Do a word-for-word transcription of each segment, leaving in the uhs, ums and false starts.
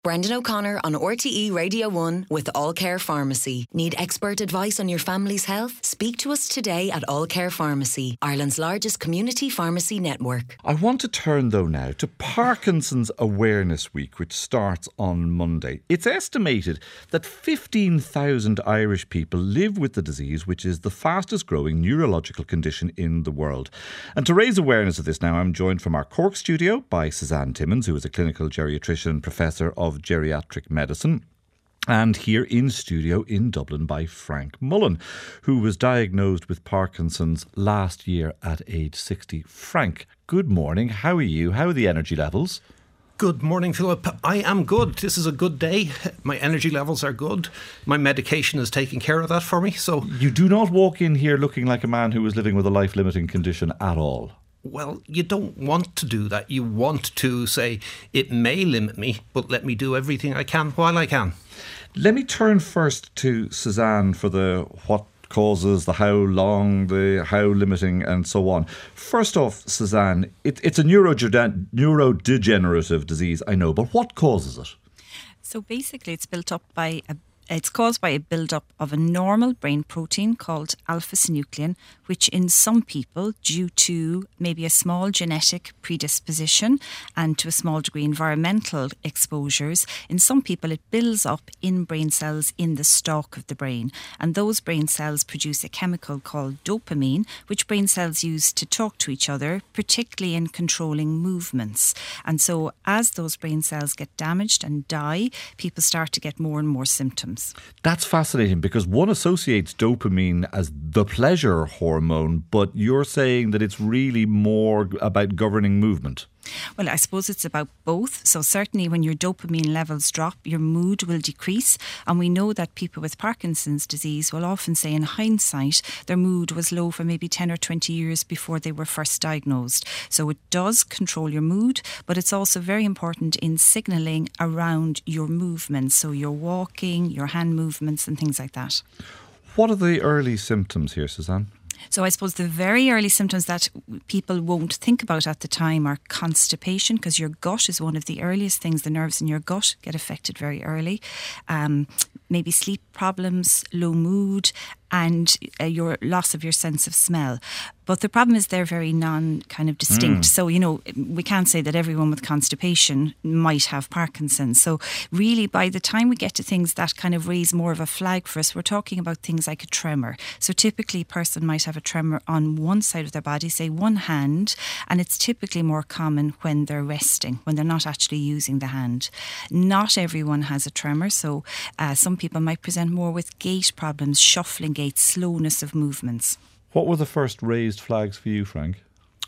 Brendan O'Connor on R T E Radio one with All Care Pharmacy. Need expert advice on your family's health? Speak to us today at All Care Pharmacy, Ireland's largest community pharmacy network. I want to turn though now to Parkinson's Awareness Week, which starts on Monday. It's estimated that fifteen thousand Irish people live with the disease, which is the fastest growing neurological condition in the world. And to raise awareness of this now, I'm joined from our Cork studio by Suzanne Timmins, who is a clinical geriatrician and professor of geriatric medicine, and here in studio in Dublin by Frank Mullen, who was diagnosed with Parkinson's last year at age sixty. Frank, good morning. How are you? How are the energy levels? Good morning, Philip. I am good. This is a good day. My energy levels are good. My medication is taking care of that for me. So you do not walk in here looking like a man who is living with a life-limiting condition at all. Well, you don't want to do that. You want to say, it may limit me, but let me do everything I can while I can. Let me turn first to Suzanne for the what causes, the how long, the how limiting and so on. First off, Suzanne, it, it's a neuroge- neurodegenerative disease, I know, but what causes it? So basically it's built up by a It's caused by a build-up of a normal brain protein called alpha-synuclein, which in some people, due to maybe a small genetic predisposition and to a small degree environmental exposures, in some people it builds up in brain cells in the stalk of the brain. And those brain cells produce a chemical called dopamine, which brain cells use to talk to each other, particularly in controlling movements. And so as those brain cells get damaged and die, people start to get more and more symptoms. That's fascinating because one associates dopamine as the pleasure hormone, but you're saying that it's really more about governing movement. Well, I suppose it's about both. So certainly when your dopamine levels drop, your mood will decrease. And we know that people with Parkinson's disease will often say in hindsight, their mood was low for maybe ten or twenty years before they were first diagnosed. So it does control your mood, but it's also very important in signalling around your movements. So your walking, your hand movements and things like that. What are the early symptoms here, Suzanne? So I suppose the very early symptoms that people won't think about at the time are constipation, because your gut is one of the earliest things. The nerves in your gut get affected very early. Um, maybe sleep problems, low mood, and uh, your loss of your sense of smell. But the problem is they're very non kind of distinct. Mm. So, you know, we can't say that everyone with constipation might have Parkinson's. So really, by the time we get to things that kind of raise more of a flag for us, we're talking about things like a tremor. So typically a person might have a tremor on one side of their body, say one hand, and it's typically more common when they're resting, when they're not actually using the hand. Not everyone has a tremor. So uh, some people might present more with gait problems, shuffling gait, slowness of movements. What were the first raised flags for you, Frank?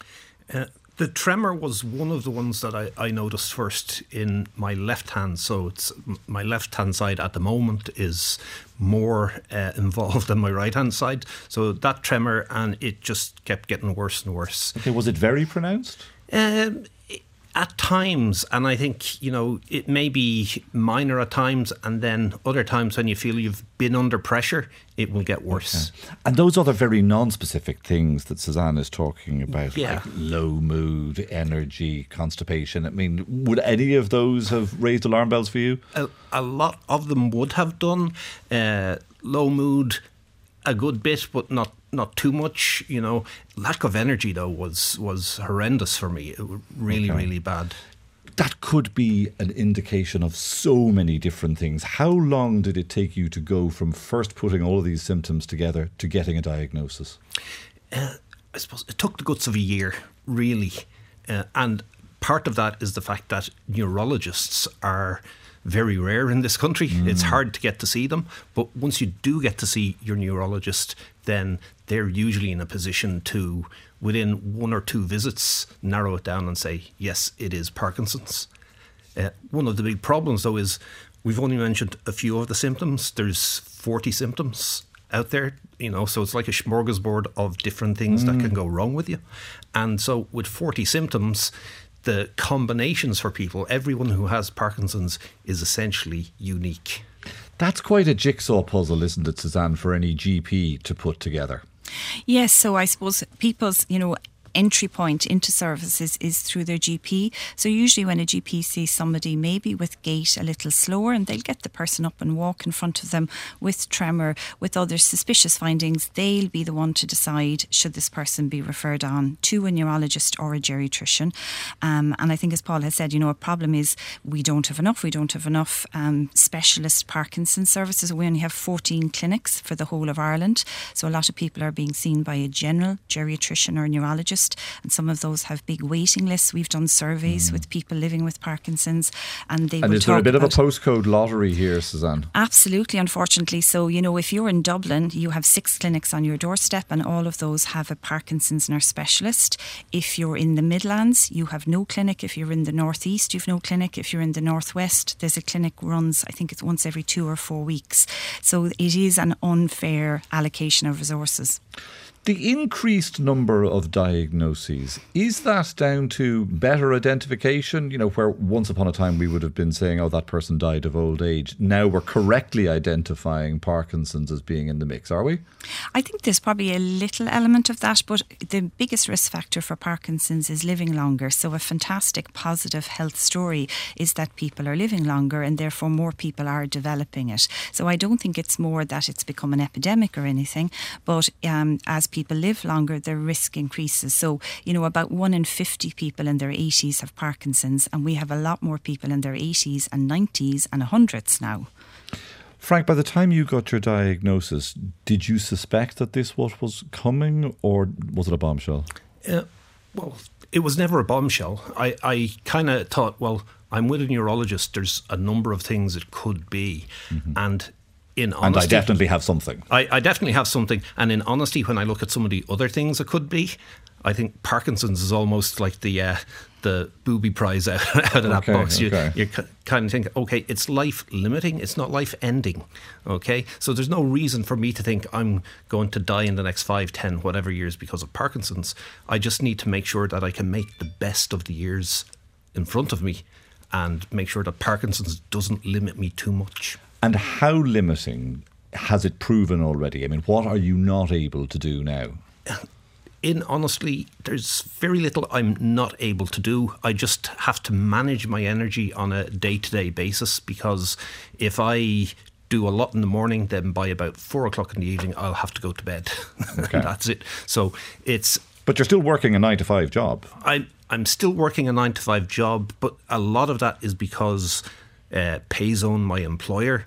Uh, the tremor was one of the ones that I, I noticed first in my left hand. So it's my left hand side at the moment is more uh, involved than my right hand side. So that tremor, and it just kept getting worse and worse. Okay, was it very pronounced? Um, At times, and I think, you know, it may be minor at times, and then other times when you feel you've been under pressure, it will get worse. Okay. And those other very non-specific things that Suzanne is talking about, yeah. like low mood, energy, constipation, I mean, would any of those have raised alarm bells for you? A, a lot of them would have done. Uh, low mood, a good bit, but not not too much, you know. Lack of energy, though, was was horrendous for me. It was really, okay. really bad. That could be an indication of so many different things. How long did it take you to go from first putting all of these symptoms together to getting a diagnosis? Uh, I suppose it took the guts of a year, really. Uh, and part of that is the fact that neurologists are very rare in this country. Mm. It's hard to get to see them. But once you do get to see your neurologist, then they're usually in a position to, within one or two visits, narrow it down and say, yes, it is Parkinson's. Uh, one of the big problems, though, is we've only mentioned a few of the symptoms. There's forty symptoms out there, you know, so it's like a smorgasbord of different things mm. that can go wrong with you. And so with forty symptoms, the combinations for people, everyone who has Parkinson's is essentially unique. That's quite a jigsaw puzzle, isn't it, Suzanne, for any G P to put together? Yes, so I suppose people's, you know, entry point into services is through their G P. So usually when a G P sees somebody maybe with gait a little slower, and they'll get the person up and walk in front of them with tremor, with other suspicious findings, they'll be the one to decide should this person be referred on to a neurologist or a geriatrician. Um, and I think, as Paul has said, you know, a problem is we don't have enough. We don't have enough um, specialist Parkinson's services. We only have fourteen clinics for the whole of Ireland. So a lot of people are being seen by a general geriatrician or neurologist, and some of those have big waiting lists. We've done surveys mm. with people living with Parkinson's, and they and will is there talk a bit of a about postcode lottery here, Suzanne? Absolutely, unfortunately. So, you know, if you're in Dublin, you have six clinics on your doorstep, and all of those have a Parkinson's nurse specialist. If you're in the Midlands, you have no clinic. If you're in the Northeast, you've no clinic. If you're in the Northwest, there's a clinic runs, I think it's once every two or four weeks. So it is an unfair allocation of resources. The increased number of diagnoses, is that down to better identification? You know, where once upon a time we would have been saying, oh, that person died of old age. Now we're correctly identifying Parkinson's as being in the mix, are we? I think there's probably a little element of that, but the biggest risk factor for Parkinson's is living longer. So a fantastic positive health story is that people are living longer, and therefore more people are developing it. So I don't think it's more that it's become an epidemic or anything, but um, as people live longer, their risk increases. So, you know, about one in fifty people in their eighties have Parkinson's, and we have a lot more people in their eighties and nineties and hundreds now. Frank, by the time you got your diagnosis, did you suspect that this what was coming, or was it a bombshell? Uh, well, it was never a bombshell. I, I kind of thought, well, I'm with a neurologist. There's a number of things it could be. Mm-hmm. And in honesty, and I definitely have something. I, I definitely have something. And in honesty, when I look at some of the other things it could be, I think Parkinson's is almost like the uh, the booby prize out, out of that okay, box. You, okay. you kind of think, okay, it's life limiting, it's not life ending. Okay, so there's no reason for me to think I'm going to die in the next five, ten, whatever years because of Parkinson's. I just need to make sure that I can make the best of the years in front of me and make sure that Parkinson's doesn't limit me too much. And how limiting has it proven already? I mean, what are you not able to do now? In honestly, there's very little I'm not able to do. I just have to manage my energy on a day-to-day basis, because if I do a lot in the morning, then by about four o'clock in the evening, I'll have to go to bed. Okay. That's it. So it's... But you're still working a nine to five job. I'm, I'm still working a nine to five job, but a lot of that is because uh, Payzone, my employer,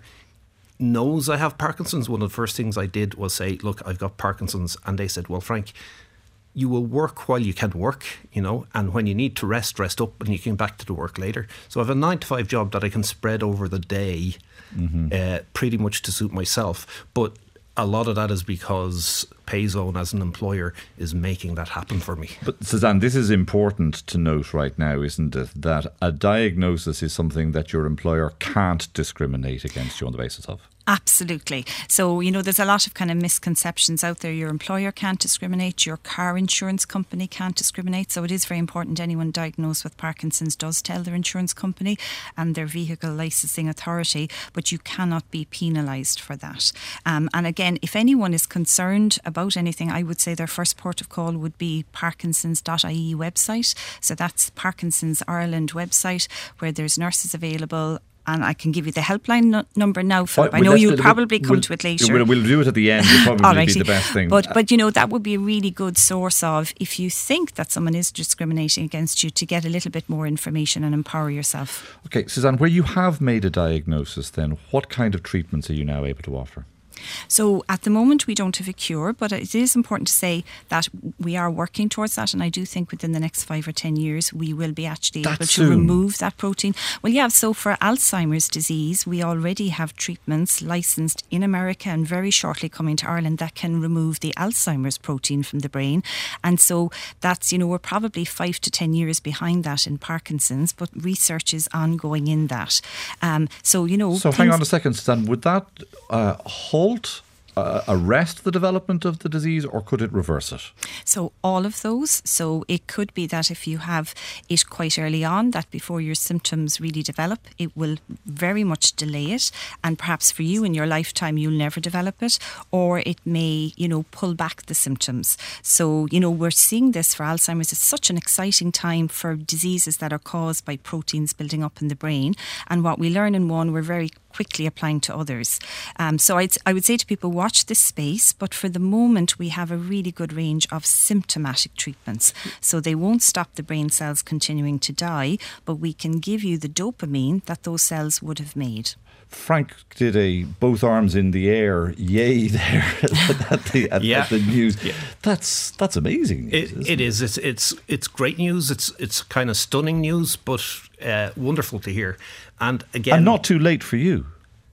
knows I have Parkinson's. One of the first things I did was say, look, I've got Parkinson's. And they said, well, Frank, you will work while you can work, you know, and when you need to rest, rest up, and you can get back to the work later. So I have a nine to five job that I can spread over the day, mm-hmm. uh, pretty much to suit myself. But a lot of that is because Payzone as an employer is making that happen for me. But Suzanne, this is important to note right now, isn't it? That a diagnosis is something that your employer can't discriminate against you on the basis of. Absolutely. So, you know, there's a lot of kind of misconceptions out there. Your employer can't discriminate, your car insurance company can't discriminate. So it is very important anyone diagnosed with Parkinson's does tell their insurance company and their vehicle licensing authority, but you cannot be penalised for that. Um, and again, if anyone is concerned about anything, I would say their first port of call would be parkinsons dot I E website. So that's Parkinson's Ireland website, where there's nurses available. And I can give you the helpline no- number now, Philip. Well, I know well, you'll probably we'll, come to it later. We'll, we'll do it at the end. It'll probably be the best thing. But, but, you know, that would be a really good source of, if you think that someone is discriminating against you, to get a little bit more information and empower yourself. Okay, Suzanne, where you have made a diagnosis then, what kind of treatments are you now able to offer? So at the moment we don't have a cure, but it is important to say that we are working towards that, and I do think within the next five or ten years we will be actually That's able to soon. remove that protein. Well, yeah, so for Alzheimer's disease we already have treatments licensed in America and very shortly coming to Ireland that can remove the Alzheimer's protein from the brain. And so that's, you know, we're probably five to ten years behind that in Parkinson's, but research is ongoing in that. Um, so, you know... So hang on a second, Suzanne, would that uh, halt uh, arrest the development of the disease, or could it reverse it? So all of those. So it could be that if you have it quite early on, that before your symptoms really develop, it will very much delay it. And perhaps for you in your lifetime, you'll never develop it, or it may, you know, pull back the symptoms. So, you know, we're seeing this for Alzheimer's. It's such an exciting time for diseases that are caused by proteins building up in the brain. And what we learn in one, we're very quickly applying to others. Um, so I'd, I would say to people, watch this space, but for the moment we have a really good range of symptomatic treatments. So they won't stop the brain cells continuing to die, but we can give you the dopamine that those cells would have made. Frank did a both arms in the air yay there at, the, at, yeah. at the news. Yeah. That's that's amazing. It, it, it is. It's it's it's great news. It's it's kind of stunning news, but uh, wonderful to hear. And again, and not too late for you.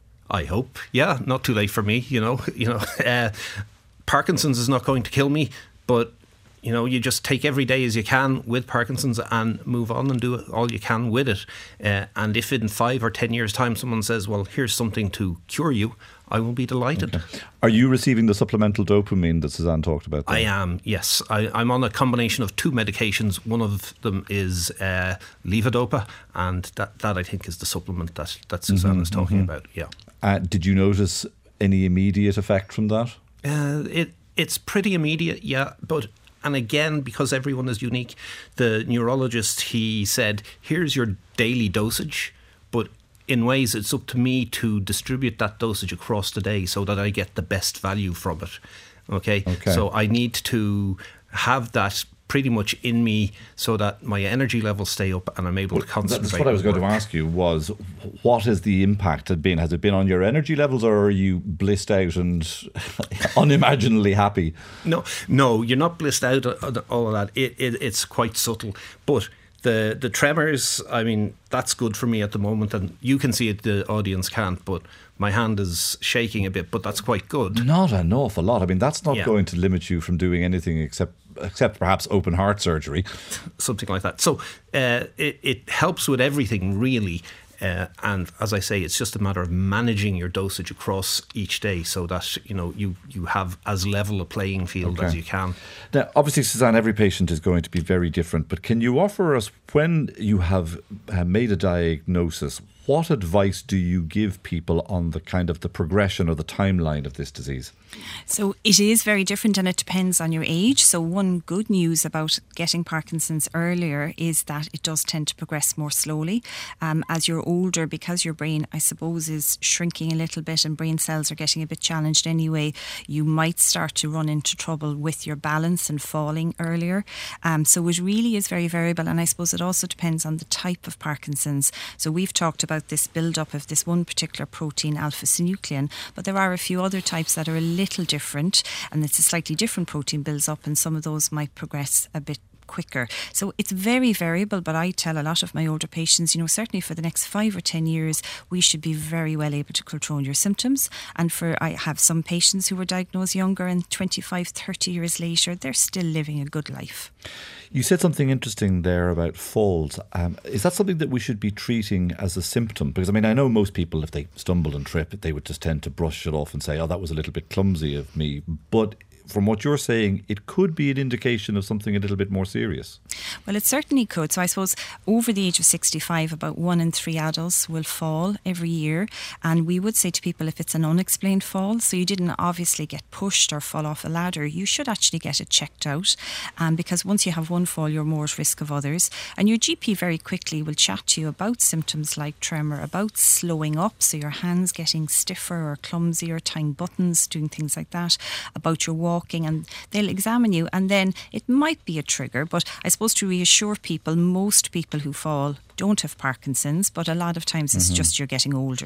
I hope. Yeah, not too late for me. You know, you know, uh, Parkinson's is not going to kill me, but you know, you just take every day as you can with Parkinson's and move on and do all you can with it. Uh, and if in five or ten years' time someone says, well, here's something to cure you, I will be delighted. Okay. Are you receiving the supplemental dopamine that Suzanne talked about there? I am, yes. I, I'm on a combination of two medications. One of them is uh, levodopa, and that, that I think is the supplement that, that Suzanne mm-hmm, is talking mm-hmm. about. Yeah. Uh, did you notice any immediate effect from that? Uh, it It's pretty immediate, yeah, but... And again, because everyone is unique, the neurologist, he said, here's your daily dosage, but in ways it's up to me to distribute that dosage across the day so that I get the best value from it. Okay? Okay. So I need to have that pretty much in me so that my energy levels stay up and I'm able well, to concentrate. That's what I was going work. to ask you was, what has the impact had been? Has it been on your energy levels, or are you blissed out and unimaginably happy? No, no, you're not blissed out on all of that. It, it, it's quite subtle. But the, the tremors, I mean, that's good for me at the moment. And you can see it, the audience can't, but my hand is shaking a bit, but that's quite good. Not an awful lot. I mean, that's not Yeah. going to limit you from doing anything except except perhaps open heart surgery. Something like that. So uh, it, it helps with everything, really. Uh, and as I say, it's just a matter of managing your dosage across each day so that, you know, you, you have as level a playing field Okay. as you can. Now, obviously, Suzanne, every patient is going to be very different, but can you offer us, when you have uh, made a diagnosis, what advice do you give people on the kind of the progression or the timeline of this disease? So it is very different, and it depends on your age. So one good news about getting Parkinson's earlier is that it does tend to progress more slowly. Um, as you're older, because your brain, I suppose, is shrinking a little bit and brain cells are getting a bit challenged anyway, you might start to run into trouble with your balance and falling earlier. Um, so it really is very variable, and I suppose it also depends on the type of Parkinson's. So we've talked about this build-up of this one particular protein, alpha-synuclein, but there are a few other types that are a little different, and it's a slightly different protein builds up, and some of those might progress a bit quicker. So it's very variable, but I tell a lot of my older patients, you know, certainly for the next five or ten years, we should be very well able to control your symptoms. And for, I have some patients who were diagnosed younger, and twenty-five, thirty years later, they're still living a good life. You said something interesting there about falls. Um, is that something that we should be treating as a symptom? Because, I mean, I know most people, if they stumble and trip, they would just tend to brush it off and say, oh, that was a little bit clumsy of me. But from what you're saying, it could be an indication of something a little bit more serious. Well, it certainly could. So I suppose over the age of sixty-five, about one in three adults will fall every year. And we would say to people, if it's an unexplained fall, so you didn't obviously get pushed or fall off a ladder, you should actually get it checked out. Um, because once you have one fall, you're more at risk of others. And your G P very quickly will chat to you about symptoms like tremor, about slowing up, so your hands getting stiffer or clumsier, tying buttons, doing things like that, about your walk. Walking, and they'll examine you, and then it might be a trigger. But I suppose to reassure people, most people who fall don't have Parkinson's, but a lot of times it's mm-hmm. just you're getting older.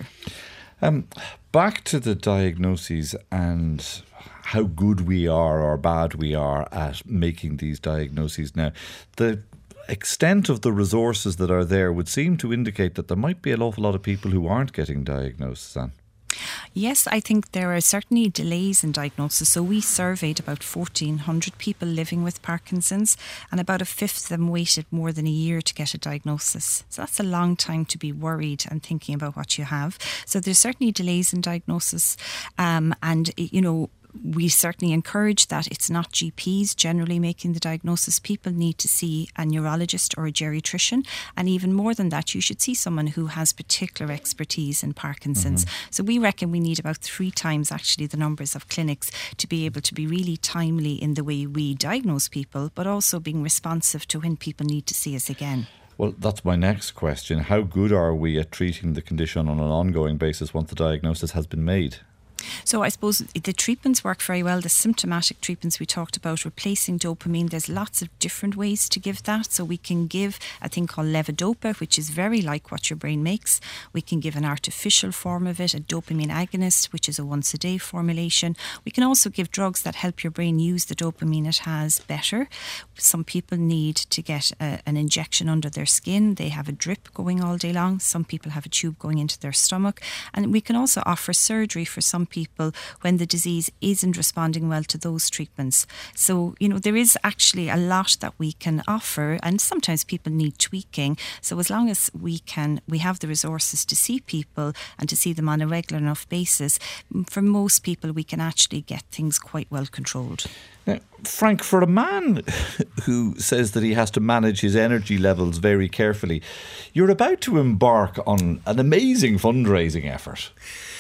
Um, back to the diagnoses and how good we are or bad we are at making these diagnoses now. The extent of the resources that are there would seem to indicate that there might be an awful lot of people who aren't getting diagnosed, Suzanne. Yes, I think there are certainly delays in diagnosis. So we surveyed about fourteen hundred people living with Parkinson's, and about a fifth of them waited more than a year to get a diagnosis. So that's a long time to be worried and thinking about what you have. So there's certainly delays in diagnosis, um, and, you know, we certainly encourage that it's not G Ps generally making the diagnosis. People need to see a neurologist or a geriatrician, and even more than that, you should see someone who has particular expertise in Parkinson's. Mm-hmm. So we reckon we need about three times actually the numbers of clinics to be able to be really timely in the way we diagnose people, but also being responsive to when people need to see us again. Well, that's my next question. How good are we at treating the condition on an ongoing basis once the diagnosis has been made? So I suppose the treatments work very well. The symptomatic treatments we talked about, replacing dopamine, there's lots of different ways to give that. So we can give a thing called levodopa, which is very like what your brain makes. We can give an artificial form of it, a dopamine agonist, which is a once a day formulation. We can also give drugs that help your brain use the dopamine it has better. Some people need to get a, an injection under their skin. They have a drip going all day long. Some people have a tube going into their stomach. And we can also offer surgery for some people when the disease isn't responding well to those treatments. So, you know, there is actually a lot that we can offer, and sometimes people need tweaking. So as long as we can, we have the resources to see people and to see them on a regular enough basis, for most people we can actually get things quite well controlled. Now, Frank, for a man who says that he has to manage his energy levels very carefully, you're about to embark on an amazing fundraising effort.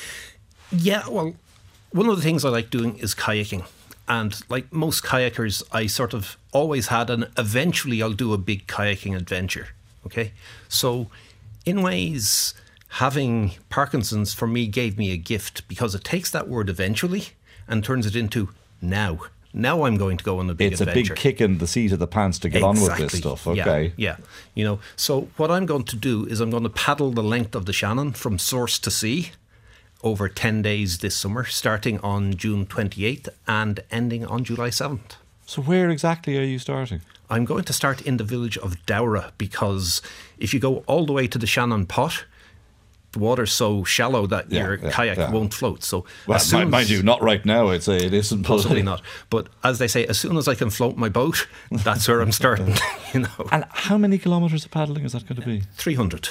Yeah, well, one of the things I like doing is kayaking. And like most kayakers, I sort of always had an eventually I'll do a big kayaking adventure. Okay? So in ways, having Parkinson's for me gave me a gift, because it takes that word eventually and turns it into now. Now I'm going to go on a big it's adventure. It's a big kick in the seat of the pants to get exactly. on with this stuff. Okay. Yeah, yeah. You know, so what I'm going to do is I'm going to paddle the length of the Shannon from source to sea over ten days this summer, starting on June twenty-eighth and ending on July seventh. So where exactly are you starting? I'm going to start in the village of Dowra, because if you go all the way to the Shannon Pot, the water's so shallow that yeah, your yeah, kayak yeah. won't float. So, well, as soon mind as, you, not right now. It's a, it isn't possibly not. But as they say, as soon as I can float my boat, that's where I'm starting. You know. And how many kilometres of paddling is that going to be? Three hundred.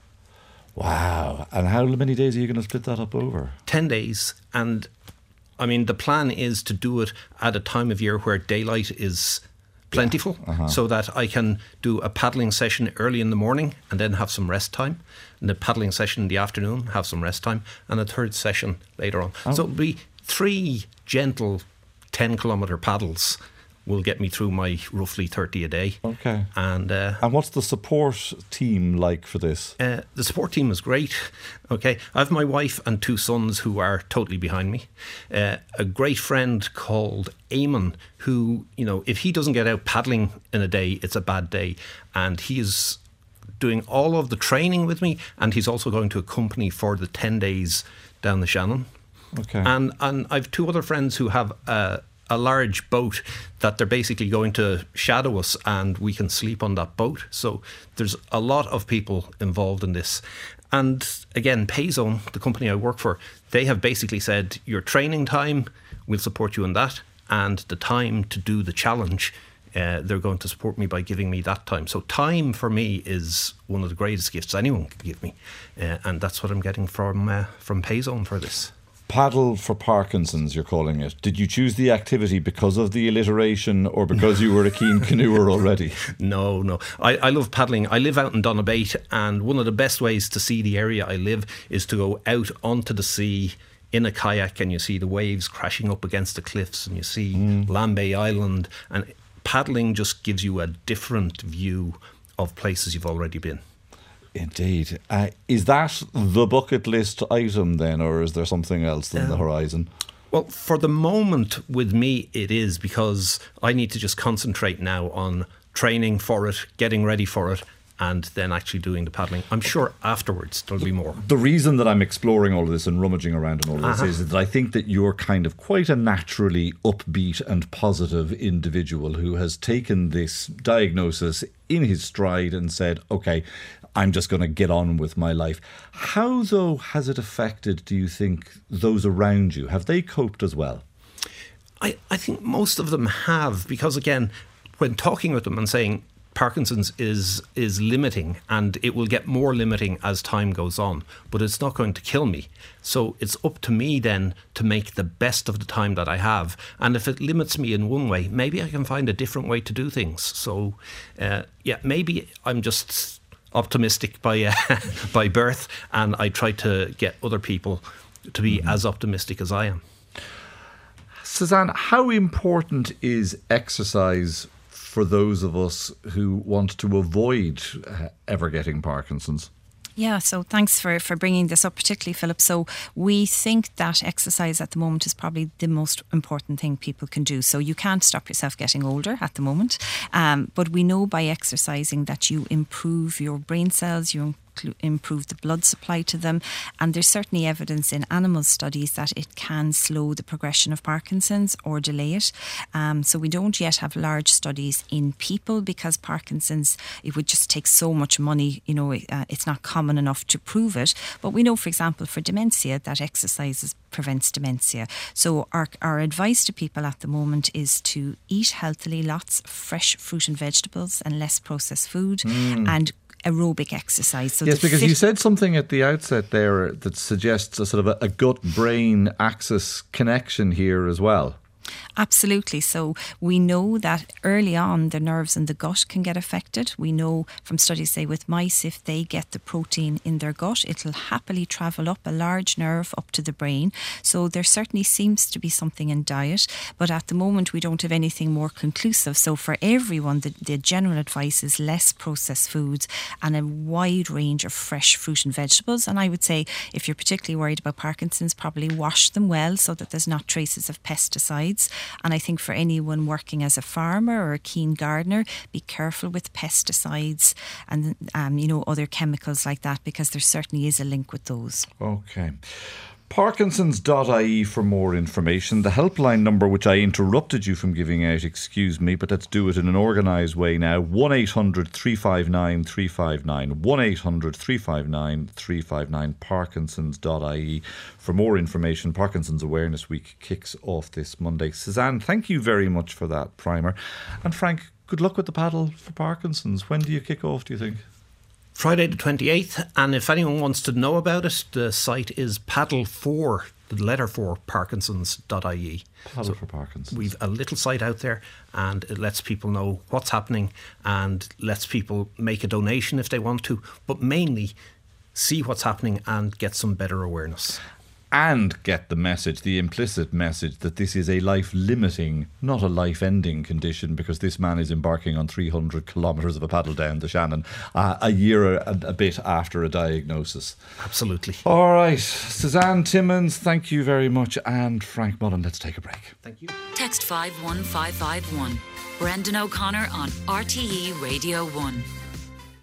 Wow. And how many days are you going to split that up over? ten days. And I mean, the plan is to do it at a time of year where daylight is plentiful, yeah. uh-huh. so that I can do a paddling session early in the morning and then have some rest time, and a paddling session in the afternoon, have some rest time, and a third session later on. Oh. So it'll be three gentle ten kilometre paddles will get me through my roughly thirty a day. Okay. And uh, and what's the support team like for this? Uh, the support team is great. Okay, I have my wife and two sons who are totally behind me. Uh, a great friend called Eamon, who, you know, if he doesn't get out paddling in a day, it's a bad day. And he is doing all of the training with me, and he's also going to accompany for the ten days down the Shannon. Okay. And and I've two other friends who have a a large boat that they're basically going to shadow us, and we can sleep on that boat. So there's a lot of people involved in this. And again, Payzone, the company I work for, they have basically said, your training time, we'll support you in that, and the time to do the challenge, uh, they're going to support me by giving me that time. So time for me is one of the greatest gifts anyone can give me, uh, and that's what I'm getting from uh, from Payzone for this. Paddle for Parkinson's, you're calling it. Did you choose the activity because of the alliteration or because you were a keen canoeer already? No, no. I, I love paddling. I live out in Donabate, and one of the best ways to see the area I live is to go out onto the sea in a kayak, and you see the waves crashing up against the cliffs, and you see mm. Lambay Island, and paddling just gives you a different view of places you've already been. Indeed. Uh, is that the bucket list item then, or is there something else on um, the horizon? Well, for the moment with me it is, because I need to just concentrate now on training for it, getting ready for it, and then actually doing the paddling. I'm sure afterwards there'll be more. The reason that I'm exploring all of this and rummaging around and all of this uh-huh. is that I think that you're kind of quite a naturally upbeat and positive individual who has taken this diagnosis in his stride and said, okay, I'm just going to get on with my life. How, though, has it affected, do you think, those around you? Have they coped as well? I, I think most of them have, because, again, when talking with them and saying Parkinson's is is limiting and it will get more limiting as time goes on, but it's not going to kill me. So it's up to me then to make the best of the time that I have. And if it limits me in one way, maybe I can find a different way to do things. So, uh, yeah, maybe I'm just optimistic by uh, by birth, and I try to get other people to be mm-hmm. as optimistic as I am. Suzanne, how important is exercise for those of us who want to avoid uh, ever getting Parkinson's? Yeah, so thanks for, for bringing this up, particularly, Philip. So we think that exercise at the moment is probably the most important thing people can do. So you can't stop yourself getting older at the moment. Um, but we know by exercising that you improve your brain cells, you improve the blood supply to them, and there's certainly evidence in animal studies that it can slow the progression of Parkinson's or delay it. Um, so we don't yet have large studies in people because Parkinson's, it would just take so much money, you know, uh, it's not common enough to prove it. But we know, for example, for dementia, that exercise prevents dementia. So our, our advice to people at the moment is to eat healthily, lots of fresh fruit and vegetables and less processed food, mm. and aerobic exercise. So yes, because fit- you said something at the outset there that suggests a sort of a, a gut-brain axis connection here as well. Absolutely. So we know that early on the nerves in the gut can get affected. We know from studies, say with mice, if they get the protein in their gut, it'll happily travel up a large nerve up to the brain. So there certainly seems to be something in diet, but at the moment we don't have anything more conclusive. So for everyone, the, the general advice is less processed foods and a wide range of fresh fruit and vegetables. And I would say if you're particularly worried about Parkinson's, probably wash them well so that there's not traces of pesticides. And I think for anyone working as a farmer or a keen gardener, be careful with pesticides and um, you know, other chemicals like that, because there certainly is a link with those. Okay. Parkinsons dot I E for more information. The helpline number, which I interrupted you from giving out, excuse me, but let's do it in an organised way now. one eight hundred three five nine three five nine. one eight hundred three five nine three five nine. Parkinsons dot I E for more information. Parkinson's Awareness Week kicks off this Monday. Suzanne, thank you very much for that primer. And Frank, good luck with the paddle for Parkinson's. When do you kick off, do you think? Friday the twenty-eighth, and if anyone wants to know about it, the site is paddle for, the letter for, Parkinsons dot I E. Paddle so for Parkinson's. We've a little site out there, and it lets people know what's happening and lets people make a donation if they want to, but mainly see what's happening and get some better awareness. And get the message, the implicit message, that this is a life-limiting, not a life-ending condition, because this man is embarking on three hundred kilometres of a paddle down the Shannon uh, a year and a bit after a diagnosis. Absolutely. All right. Suzanne Timmins, thank you very much. And Frank Mullen, let's take a break. Thank you. Text five one five five one. Brendan O'Connor on R T E Radio one.